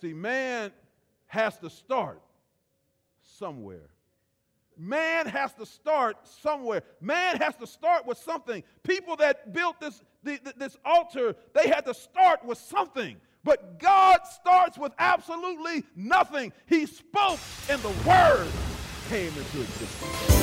See, man has to start somewhere. Man has to start somewhere. Man has to start with something. People that built this altar, they had to start with something. But God starts with absolutely nothing. He spoke and the word came into existence.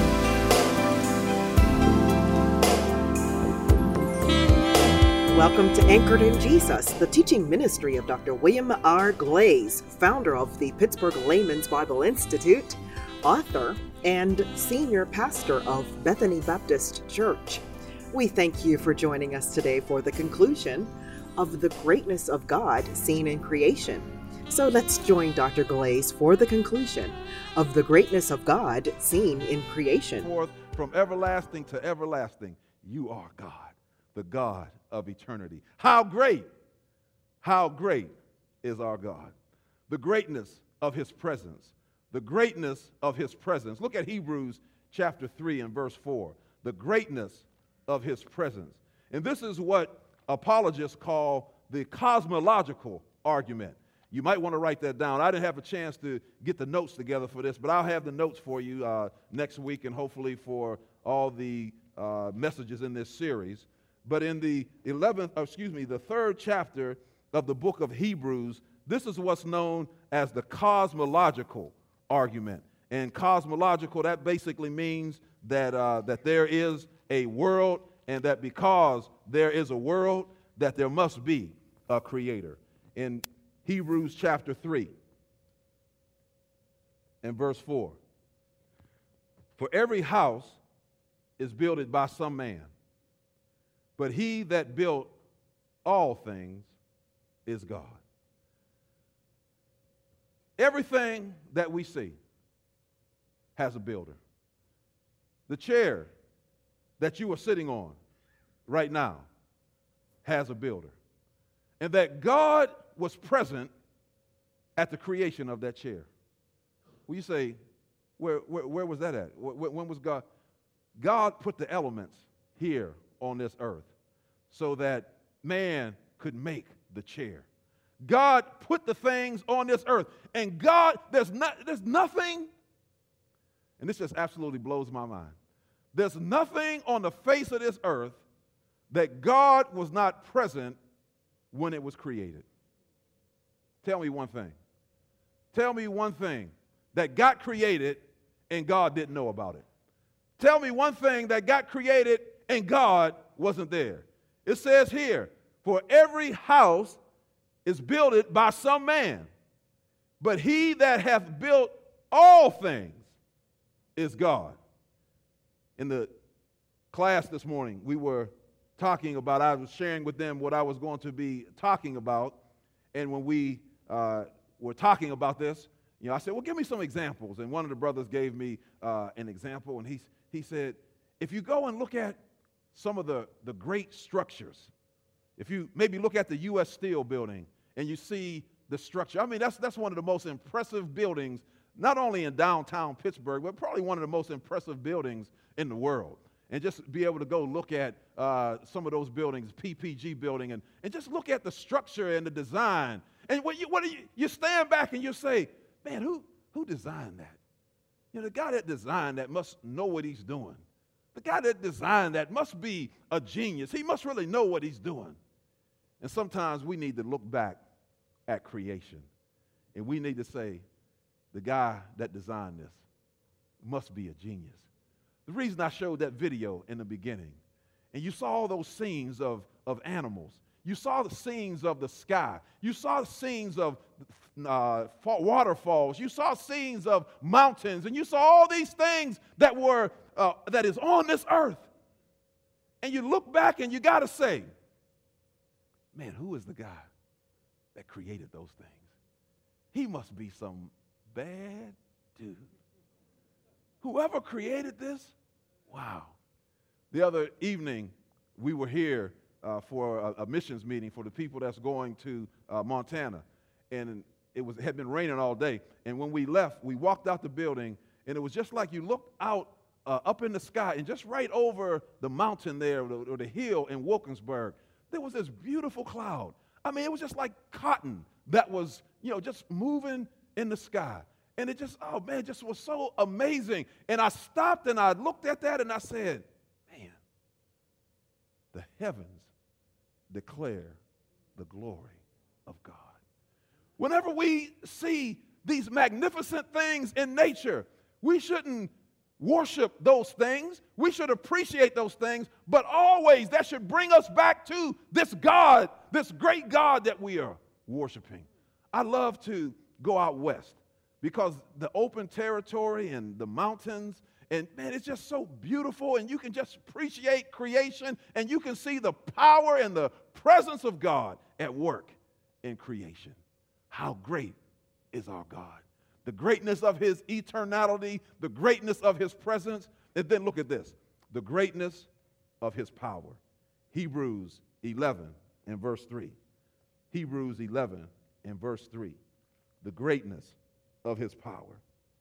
Welcome to Anchored in Jesus, the teaching ministry of Dr. William R. Glaze, founder of the Pittsburgh Layman's Bible Institute, author, and senior pastor of Bethany Baptist Church. We thank you for joining us today for the conclusion of the greatness of God seen in creation. So let's join Dr. Glaze for the conclusion of the greatness of God seen in creation. Forth from everlasting to everlasting, you are God, the God of eternity. How great is our God. The greatness of his presence. The greatness of his presence. Look at Hebrews chapter 3 and verse 4. The greatness of his presence. And this is what apologists call the cosmological argument. You might want to write that down. I didn't have a chance to get the notes together for this, but I'll have the notes for you next week and hopefully for all the messages in this series. But in the third chapter of the book of Hebrews, this is what's known as the cosmological argument. And cosmological, that basically means that there is a world, and that because there is a world, that there must be a creator. In Hebrews chapter 3 and verse 4, for every house is builded by some man, but he that built all things is God. Everything that we see has a builder. The chair that you are sitting on right now has a builder. And that God was present at the creation of that chair. Well, you say, where was that at? When was God? God put the elements here on this earth so that man could make the chair. God put the things on this earth, and God, there's nothing, and this just absolutely blows my mind. There's nothing on the face of this earth that God was not present when it was created. Tell me one thing. Tell me one thing that got created and God didn't know about it. Tell me one thing that got created and God wasn't there. It says here, for every house is builded by some man, but he that hath built all things is God. In the class this morning, we were talking about, I was sharing with them what I was going to be talking about, and when we were talking about this, I said, well, give me some examples, and one of the brothers gave me an example, and he said, if you go and look at some of the great structures, if you maybe look at the U.S. Steel building and you see the structure, I mean, that's one of the most impressive buildings, not only in downtown Pittsburgh, but probably one of the most impressive buildings in the world. And just be able to go look at some of those buildings, PPG building, and just look at the structure and the design. And you stand back and you say, man, who designed that? The guy that designed that must know what he's doing. The guy that designed that must be a genius. He must really know what he's doing. And sometimes we need to look back at creation, and we need to say, the guy that designed this must be a genius. The reason I showed that video in the beginning, and you saw all those scenes of animals, you saw the scenes of the sky, you saw scenes of waterfalls, you saw scenes of mountains, and you saw all these things that is on this earth. And you look back and you got to say, man, who is the guy that created those things? He must be some bad dude. Whoever created this, wow. The other evening, we were here for a missions meeting for the people that's going to Montana. And it had been raining all day. And when we left, we walked out the building, and it was just like you looked out up in the sky, and just right over the mountain there, or the hill in Wilkinsburg, there was this beautiful cloud. I mean, it was just like cotton that was, just moving in the sky. And it just, oh man, just was so amazing. And I stopped and I looked at that and I said, man, the heavens declare the glory of God. Whenever we see these magnificent things in nature, we shouldn't worship those things. We should appreciate those things, but always that should bring us back to this God, this great God that we are worshiping. I love to go out west because the open territory and the mountains, and man, it's just so beautiful, and you can just appreciate creation, and you can see the power and the presence of God at work in creation. How great is our God. The greatness of his eternality, the greatness of his presence, and then look at this, the greatness of his power. Hebrews 11 and verse 3. Hebrews 11 and verse 3. The greatness of his power.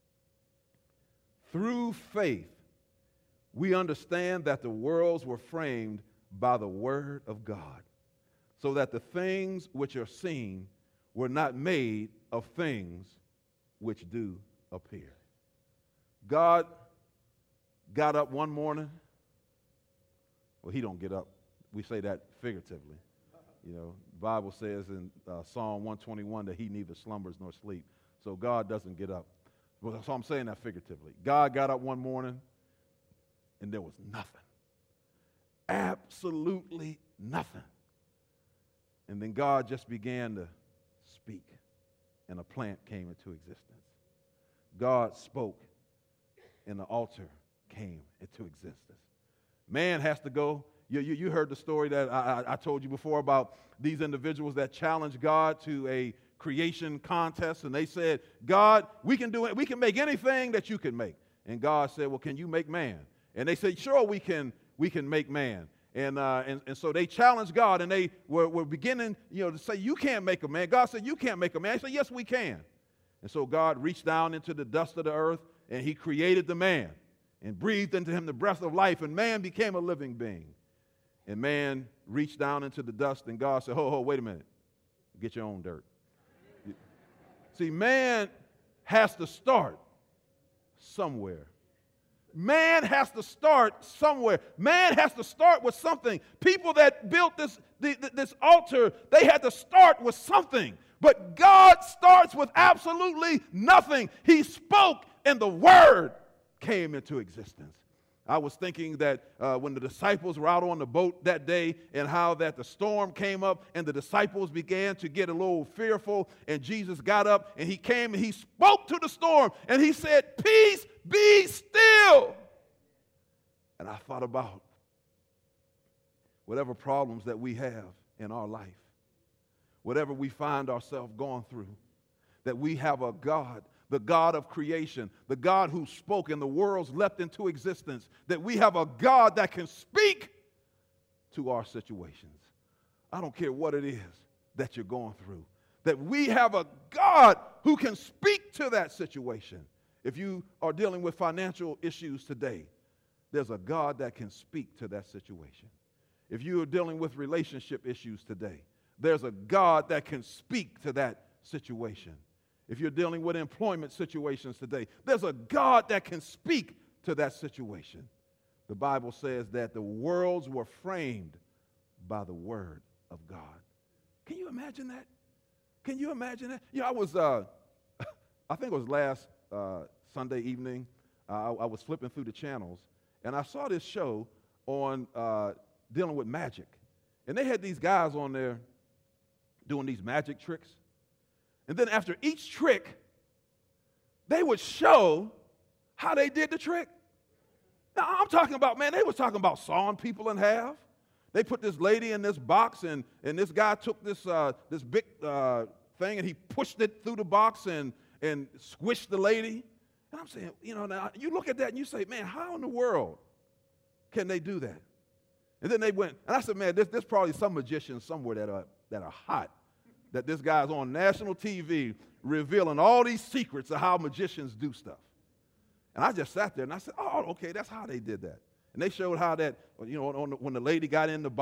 Through faith, we understand that the worlds were framed by the word of God, so that the things which are seen were not made of things which do appear. God got up one morning. Well, he don't get up. We say that figuratively. The Bible says in Psalm 121 that he neither slumbers nor sleep. So God doesn't get up. So I'm saying that figuratively. God got up one morning and there was nothing. Absolutely nothing. And then God just began to speak, and a plant came into existence. God spoke, and the altar came into existence. Man has to go. You heard the story that I told you before about these individuals that challenged God to a creation contest, and they said, God, we can do it. We can make anything that you can make. And God said, well, can you make man? And they said, sure, we can make man. And so they challenged God, and they were beginning, to say, you can't make a man. God said, you can't make a man. He said, yes, we can. And so God reached down into the dust of the earth, and he created the man and breathed into him the breath of life, and man became a living being. And man reached down into the dust, and God said, wait a minute. Get your own dirt. See, man has to start somewhere. Man has to start somewhere. Man has to start with something. People that built this altar, they had to start with something. But God starts with absolutely nothing. He spoke, and the word came into existence. I was thinking that when the disciples were out on the boat that day, and how that the storm came up and the disciples began to get a little fearful, and Jesus got up and he came and he spoke to the storm and he said, peace, be still. And I thought about whatever problems that we have in our life, whatever we find ourselves going through, that we have a God, the God of creation, the God who spoke and the worlds leapt into existence, that we have a God that can speak to our situations. I don't care what it is that you're going through, that we have a God who can speak to that situation. If you are dealing with financial issues today, there's a God that can speak to that situation. If you are dealing with relationship issues today, there's a God that can speak to that situation. If you're dealing with employment situations today, there's a God that can speak to that situation. The Bible says that the worlds were framed by the word of God. Can you imagine that? Can you imagine that? I was, I think it was last Sunday evening, I was flipping through the channels, and I saw this show on dealing with magic. And they had these guys on there doing these magic tricks. And then after each trick, they would show how they did the trick. Now, I'm talking about, man, they was talking about sawing people in half. They put this lady in this box, and this guy took this big thing, and he pushed it through the box and squished the lady. And I'm saying, now you look at that and you say, man, how in the world can they do that? And then they went, and I said, man, there's probably some magicians somewhere that are hot, that this guy's on national TV revealing all these secrets of how magicians do stuff. And I just sat there and I said, oh, okay, that's how they did that. And they showed how that, when the lady got in the box,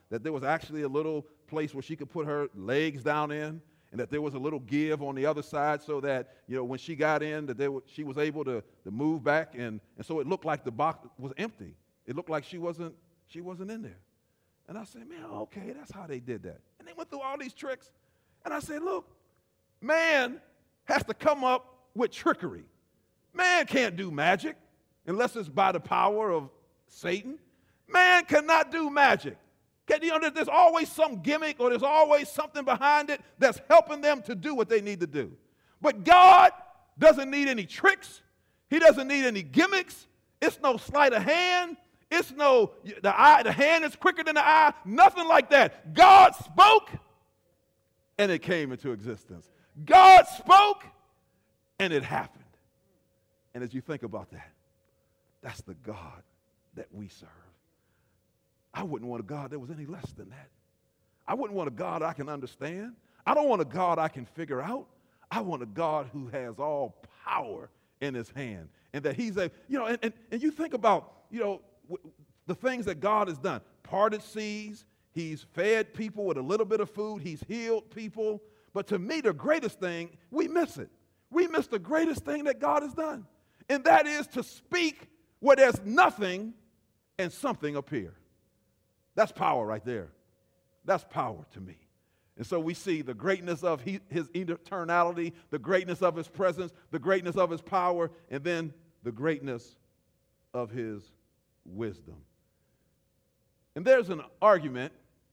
that there was actually a little place where she could put her legs down in, and that there was a little give on the other side so that, when she got in, that she was able to move back, and so it looked like the box was empty. It looked like she wasn't in there. And I said, man, okay, that's how they did that. And they went through all these tricks. And I said, look, man has to come up with trickery. Man can't do magic unless it's by the power of Satan. Man cannot do magic. There's always some gimmick or there's always something behind it that's helping them to do what they need to do. But God doesn't need any tricks. He doesn't need any gimmicks. It's no sleight of hand. It's no, the hand is quicker than the eye. Nothing like that. God spoke and it came into existence. God spoke and it happened. And as you think about that, that's the God that we serve. I wouldn't want a God that was any less than that. I wouldn't want a God I can understand. I don't want a God I can figure out. I want a God who has all power in his hand. And that he's and you think about, the things that God has done. Parted seas. He's fed people with a little bit of food. He's healed people. But to me, the greatest thing, we miss it. We miss the greatest thing that God has done. And that is to speak where there's nothing and something appear. That's power right there. That's power to me. And so we see the greatness of his eternality, the greatness of his presence, the greatness of his power, and then the greatness of his wisdom. And there's an argument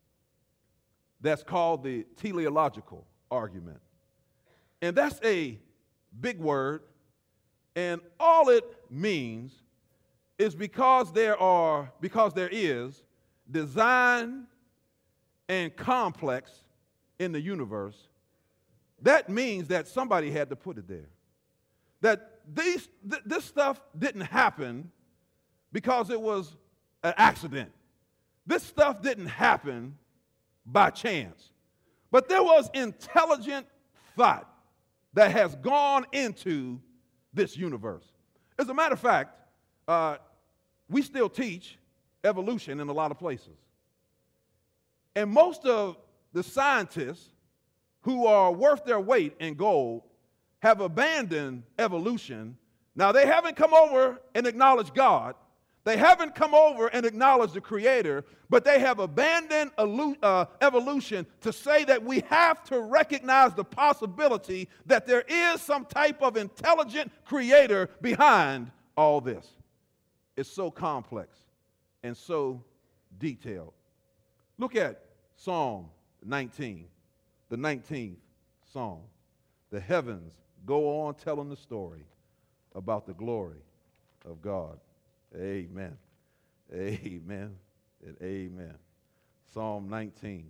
that's called the teleological argument. And that's a big word, and all it means is because there is design and complex in the universe, that means that somebody had to put it there. That this stuff didn't happen because it was an accident. This stuff didn't happen by chance. But there was intelligent thought that has gone into this universe. As a matter of fact, we still teach evolution in a lot of places. And most of the scientists who are worth their weight in gold have abandoned evolution. Now, they haven't come over and acknowledged God. They haven't come over and acknowledged the Creator, but they have abandoned evolution to say that we have to recognize the possibility that there is some type of intelligent Creator behind all this. It's so complex and so detailed. Look at Psalm 19, the 19th Psalm. The heavens go on telling the story about the glory of God. Amen. Amen and amen. Psalm 19,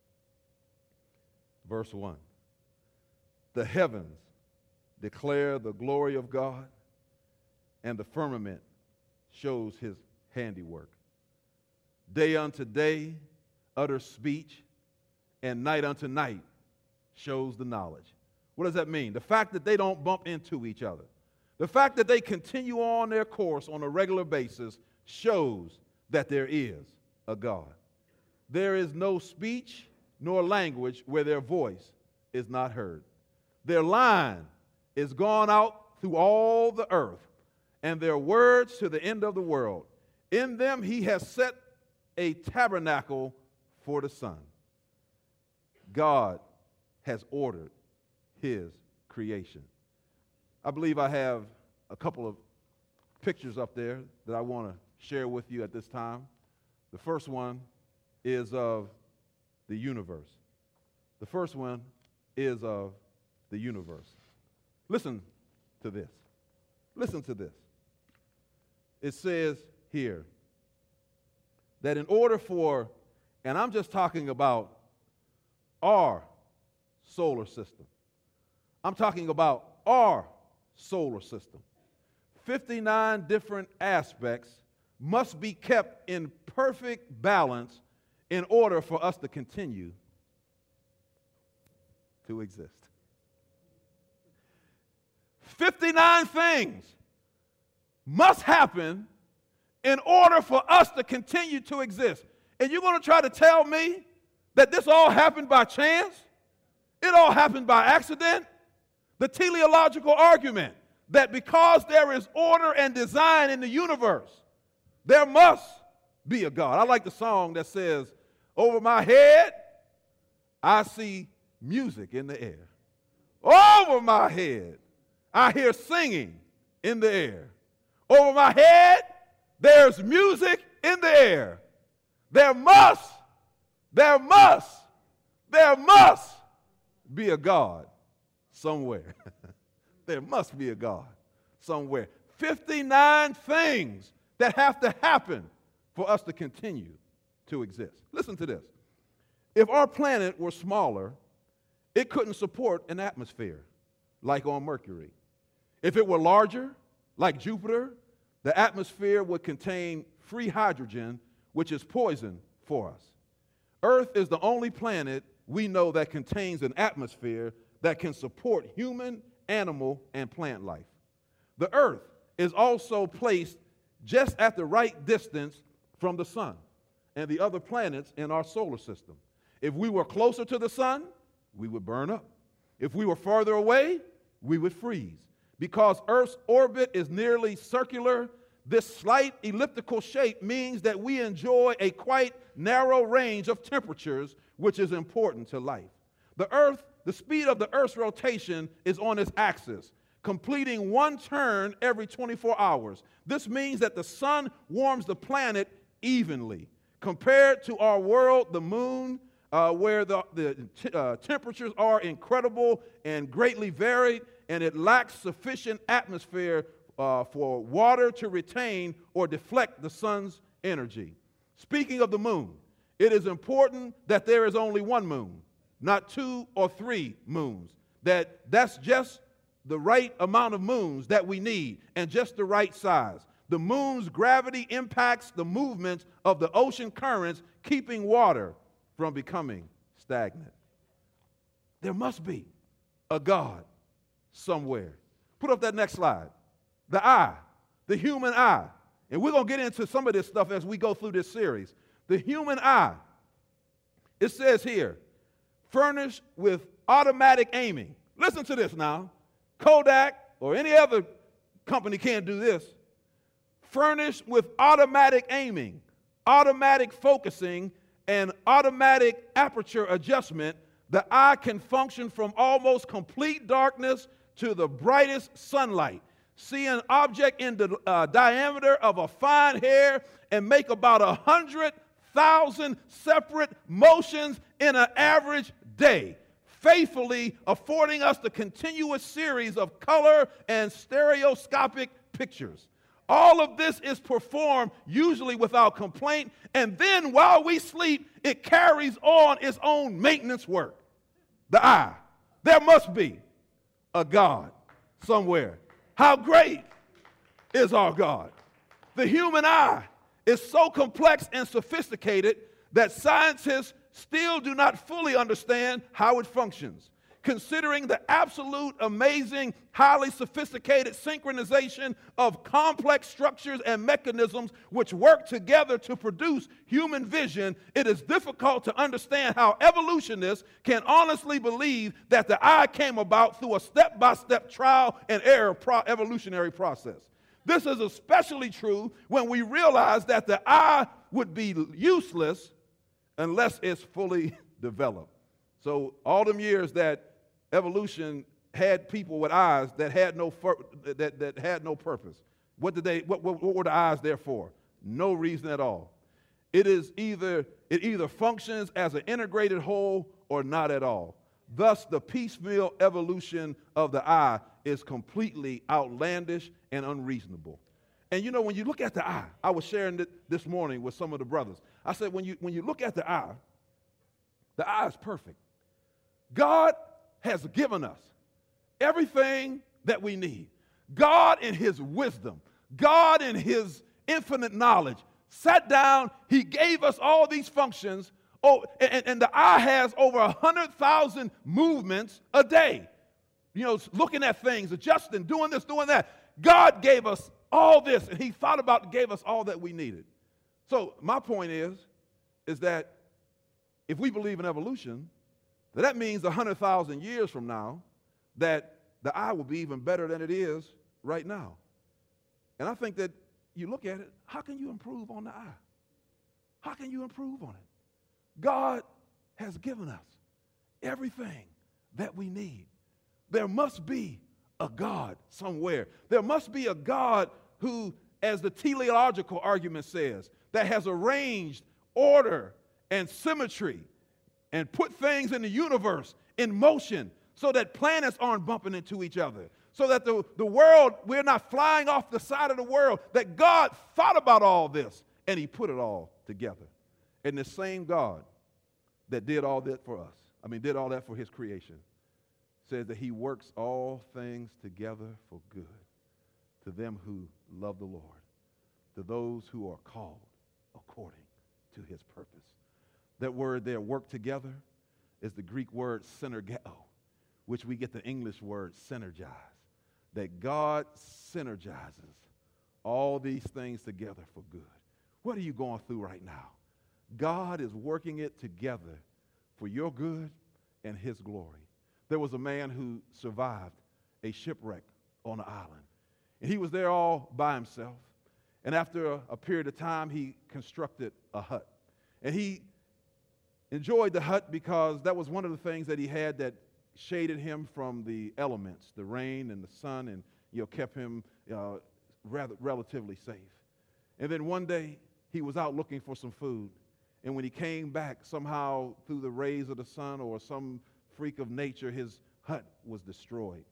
verse 1. The heavens declare the glory of God, and the firmament shows his handiwork. Day unto day utters speech, and night unto night shows the knowledge. What does that mean? The fact that they don't bump into each other. The fact that they continue on their course on a regular basis shows that there is a God. There is no speech nor language where their voice is not heard. Their line is gone out through all the earth, and their words to the end of the world. In them he has set a tabernacle for the sun. God has ordered his creation. I believe I have a couple of pictures up there that I want to share with you at this time. The first one is of the universe. The first one is of the universe. Listen to this. Listen to this. It says here that in order for, and I'm just talking about our solar system. I'm talking about our solar system. 59 different aspects must be kept in perfect balance in order for us to continue to exist. 59 things must happen in order for us to continue to exist. And you're going to try to tell me that this all happened by chance? It all happened by accident? The teleological argument that because there is order and design in the universe, there must be a God. I like the song that says, over my head, I see music in the air. Over my head, I hear singing in the air. Over my head, there's music in the air. There must be a God somewhere. There must be a God somewhere. 59 things that have to happen for us to continue to exist. Listen to this. If our planet were smaller, it couldn't support an atmosphere like on Mercury. If it were larger, like Jupiter, the atmosphere would contain free hydrogen, which is poison for us. Earth is the only planet we know that contains an atmosphere that can support human, animal, and plant life. The Earth is also placed just at the right distance from the sun and the other planets in our solar system. If we were closer to the sun, we would burn up. If we were farther away, we would freeze. Because Earth's orbit is nearly circular, this slight elliptical shape means that we enjoy a quite narrow range of temperatures, which is important to life. The speed of the Earth's rotation is on its axis, completing one turn every 24 hours. This means that the sun warms the planet evenly. Compared to our world, the moon, where the temperatures are incredible and greatly varied, and it lacks sufficient atmosphere for water to retain or deflect the sun's energy. Speaking of the moon, it is important that there is only one moon, not 2 or 3 moons. That's just the right amount of moons that we need and just the right size. The moon's gravity impacts the movements of the ocean currents, keeping water from becoming stagnant. There must be a God somewhere. Put up that next slide. The eye, the human eye. And we're going to get into some of this stuff as we go through this series. The human eye, it says here, furnished with automatic aiming. Listen to this now. Kodak or any other company can't do this. Furnished with automatic aiming, automatic focusing, and automatic aperture adjustment, the eye can function from almost complete darkness to the brightest sunlight. See an object in the diameter of a fine hair and make about 100,000 separate motions in an average day, faithfully affording us the continuous series of color and stereoscopic pictures. All of this is performed usually without complaint, and then while we sleep, it carries on its own maintenance work. The eye. There must be a God somewhere. How great is our God? The human eye is so complex and sophisticated that scientists still do not fully understand how it functions. Considering the absolute amazing, highly sophisticated synchronization of complex structures and mechanisms which work together to produce human vision, it is difficult to understand how evolutionists can honestly believe that the eye came about through a step-by-step trial and error evolutionary process. This is especially true when we realize that the eye would be useless unless it's fully developed. So all them years that evolution had people with eyes that had no purpose. What were the eyes there for? No reason at all. It either functions as an integrated whole or not at all. Thus, the piecemeal evolution of the eye is completely outlandish and unreasonable. And you know, when you look at the eye, I was sharing it this morning with some of the brothers. I said, when you look at the eye is perfect. God has given us everything that we need. God in his wisdom, God in his infinite knowledge, sat down, he gave us all these functions, and the eye has over 100,000 movements a day. You know, looking at things, adjusting, doing this, doing that. God gave us all this, and he gave us all that we needed. So my point is, is that if we believe in evolution, that means 100,000 years from now that the eye will be even better than it is right now. And I think that you look at it, how can you improve on the eye? How can you improve on it? God has given us everything that we need. There must be a God somewhere. There must be a God who, as the teleological argument says, that has arranged order and symmetry and put things in the universe in motion so that planets aren't bumping into each other, so that the world, we're not flying off the side of the world, that God thought about all this and he put it all together. And the same God that did all that for us, did all that for his creation, says that he works all things together for good to them who love the Lord, to those who are called according to his purpose. That word there, work together, is the Greek word synergeo, which we get the English word synergize. That God synergizes all these things together for good. What are you going through right now? God is working it together for your good and his glory. There was a man who survived a shipwreck on an island. And he was there all by himself. And after a period of time, he constructed a hut. And he enjoyed the hut because that was one of the things that he had that shaded him from the elements, the rain and the sun, and kept him relatively safe. And then one day, he was out looking for some food. And when he came back, somehow through the rays of the sun or some freak of nature, his hut was destroyed.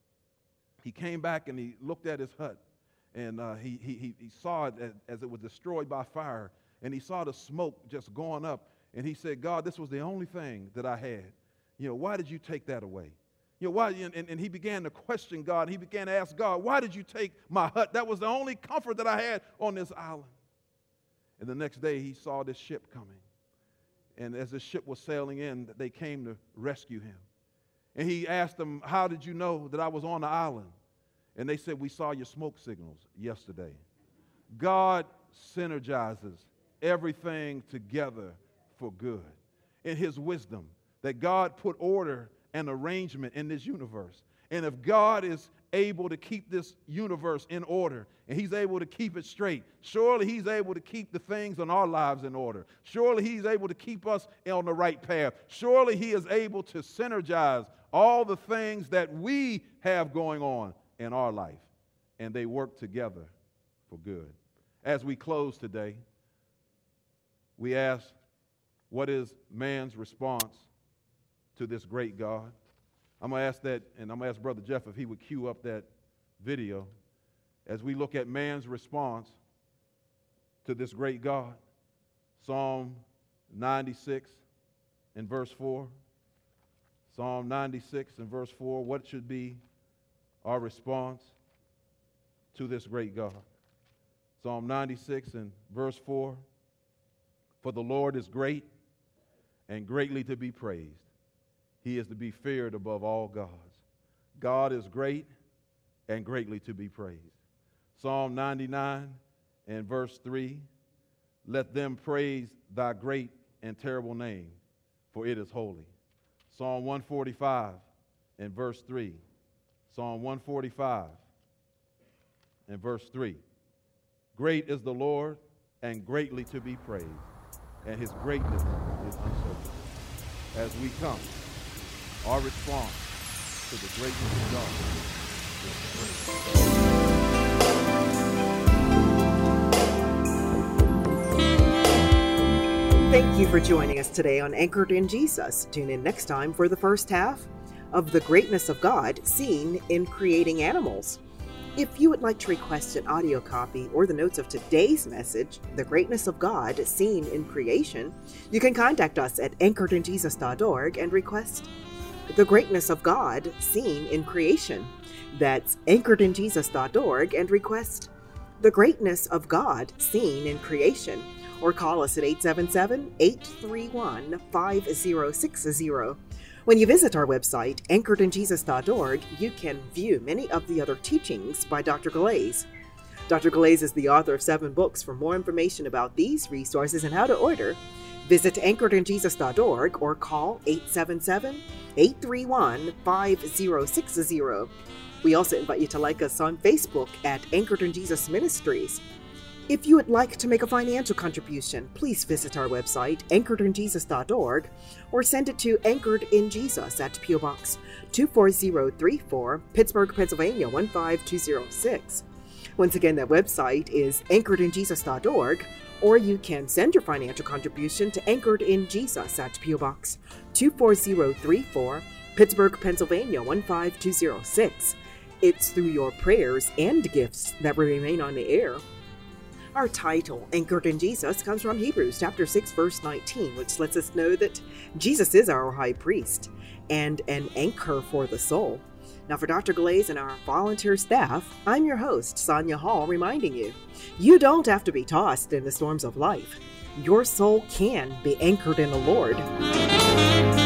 He came back and he looked at his hut, and he saw it as it was destroyed by fire, and he saw the smoke just going up, and he said, God, this was the only thing that I had. Why did you take that away? Why? And he began to question God. He began to ask God, why did you take my hut? That was the only comfort that I had on this island. And the next day he saw this ship coming. And as the ship was sailing in, they came to rescue him. And he asked them, how did you know that I was on the island? And they said, we saw your smoke signals yesterday. God synergizes everything together for good. In his wisdom, that God put order and arrangement in this universe. And if God is able to keep this universe in order, and he's able to keep it straight, surely he's able to keep the things in our lives in order. Surely he's able to keep us on the right path. Surely he is able to synergize all the things that we have going on in our life, and they work together for good. As we close today, we ask, what is man's response to this great God? I'm going to ask that, and I'm going to ask Brother Jeff if he would cue up that video as we look at man's response to this great God. Psalm 96 and verse 4. Psalm 96 and verse 4. What should be our response to this great God? Psalm 96 and verse 4. For the Lord is great and greatly to be praised. He is to be feared above all gods. God is great and greatly to be praised. Psalm 99 and verse 3. Let them praise thy great and terrible name, for it is holy. Psalm 145 and verse 3. Psalm 145 and verse 3. Great is the Lord and greatly to be praised, and his greatness is unsearchable. As we come, our response to the greatness of God is praise. Thank you for joining us today on Anchored in Jesus. Tune in next time for the first half of The Greatness of God Seen in Creating Animals. If you would like to request an audio copy or the notes of today's message, The Greatness of God Seen in Creation, you can contact us at anchoredinjesus.org and request The Greatness of God Seen in Creation. That's anchoredinjesus.org and request The Greatness of God Seen in Creation. Or call us at 877-831-5060. When you visit our website, anchoredinjesus.org, you can view many of the other teachings by Dr. Galais. Dr. Galais is the author of 7 books. For more information about these resources and how to order, Visit anchoredinjesus.org or call 877-831-5060. We also invite you to like us on Facebook at Anchored in Jesus Ministries. If you would like to make a financial contribution, please visit our website, anchoredinjesus.org, or send it to Anchored in Jesus at P.O. Box 24034, Pittsburgh, Pennsylvania 15206. Once again, that website is anchoredinjesus.org, or you can send your financial contribution to Anchored in Jesus at P.O. Box 24034, Pittsburgh, Pennsylvania 15206. It's through your prayers and gifts that we remain on the air. Our title, Anchored in Jesus, comes from Hebrews chapter 6, verse 19, which lets us know that Jesus is our high priest and an anchor for the soul. Now, for Dr. Glaze and our volunteer staff, I'm your host, Sonia Hall, reminding you, you don't have to be tossed in the storms of life. Your soul can be anchored in the Lord.